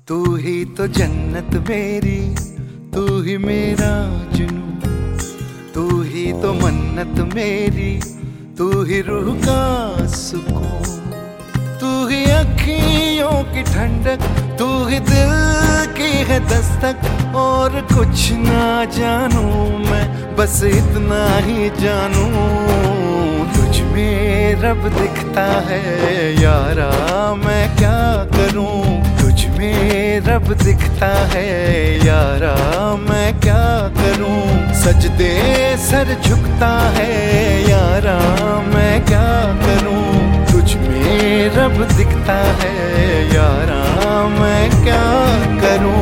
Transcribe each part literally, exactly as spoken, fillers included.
तू ही तो जन्नत मेरी, तू ही मेरा जुनून, तू ही तो मन्नत मेरी, तू ही रूह का सुकून, तू ही अखियों की ठंडक, तू ही दिल की है दस्तक। और कुछ ना जानू मैं, बस इतना ही जानू, तुझ में रब दिखता है यारा, मैं क्या करूं। तुझ में रब दिखता है यारा, मैं क्या करूं। सजदे सर झुकता है यारा, मैं क्या करूं। तुझ में रब दिखता है यारा, मैं क्या करूं।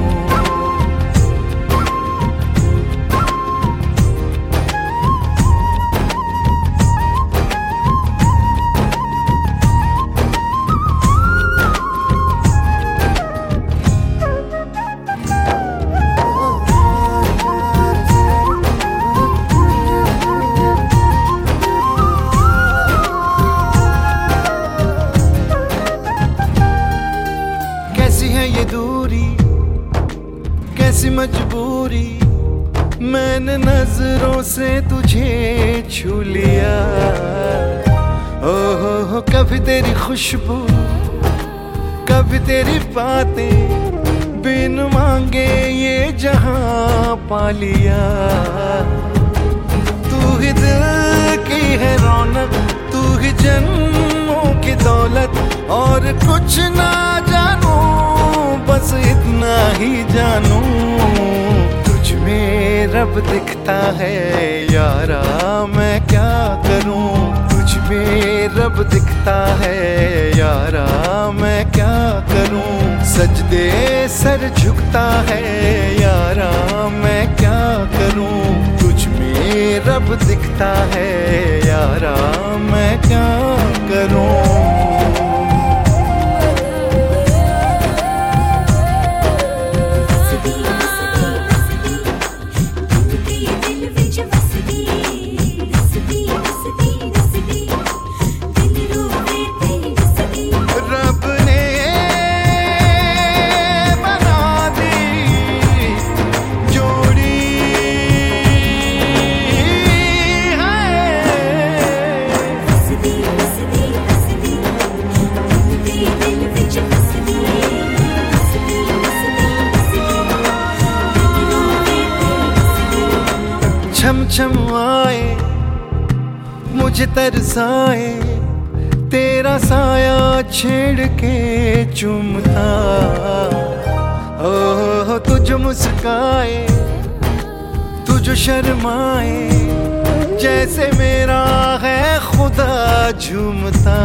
कैसी है ये दूरी, कैसी मजबूरी, मैंने नजरों से तुझे छू लिया। ओहो हो, कभी तेरी खुशबू, कभी तेरी बातें, बिन मांगे ये जहां पा लिया। तू ही दिल की है रौनक, तू ही जन्मों की दौलत। और कुछ ना जानू, बस इतना ही जानू, तुझ में रब दिखता है यारा, मैं क्या करूं। तुझ में रब दिखता है यारा, मैं क्या करूं। सजदे सर झुकता है यारा, मैं क्या करूं। तुझ में रब दिखता है यारा, मैं क्या करूं। छम छम आए, मुझे तरसाए, तेरा साया छेड़ के चूमता। ओह तुझ मुस्काए, तुझ शर्माए, जैसे मेरा है खुदा झूमता।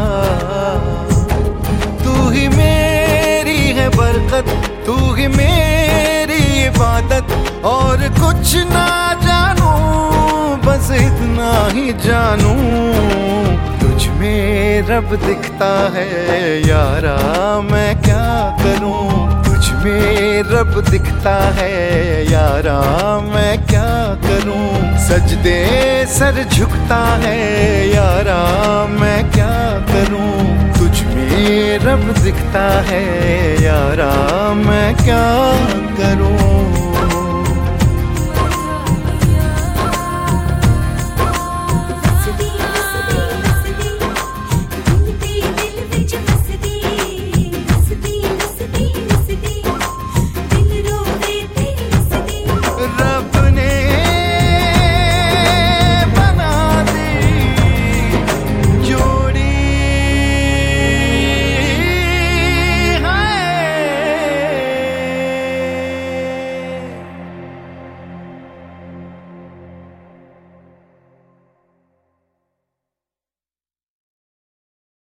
तू ही मेरी है बरकत, तू ही मेरी इबादत। और कुछ ना जानू, बस इतना ही जानू, तुझ में रब दिखता है यारा, मैं क्या करूं। तुझ में रब दिखता है यारा, मैं क्या करूं। सजदे सर झुकता है यारा, मैं क्या करूं। तुझ में रब दिखता है यारा, मैं क्या करूं।